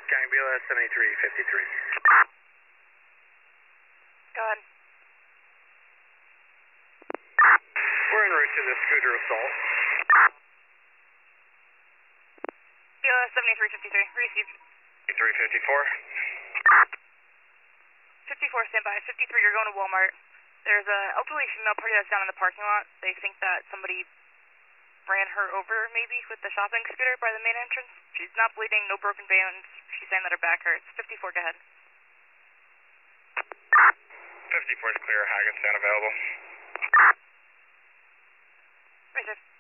Gang BLS 7353. Go ahead. We're en route to the scooter assault. BLS 7353, received. 354. 54, stand by. 53, you're going to Walmart. There's an elderly female party that's down in the parking lot. They think that somebody ran her over, maybe, with the shopping scooter by the main entrance. She's not bleeding, no broken bones. She's saying that her back hurts. 54, go ahead. 54 is clear, Hackensack available. Right there.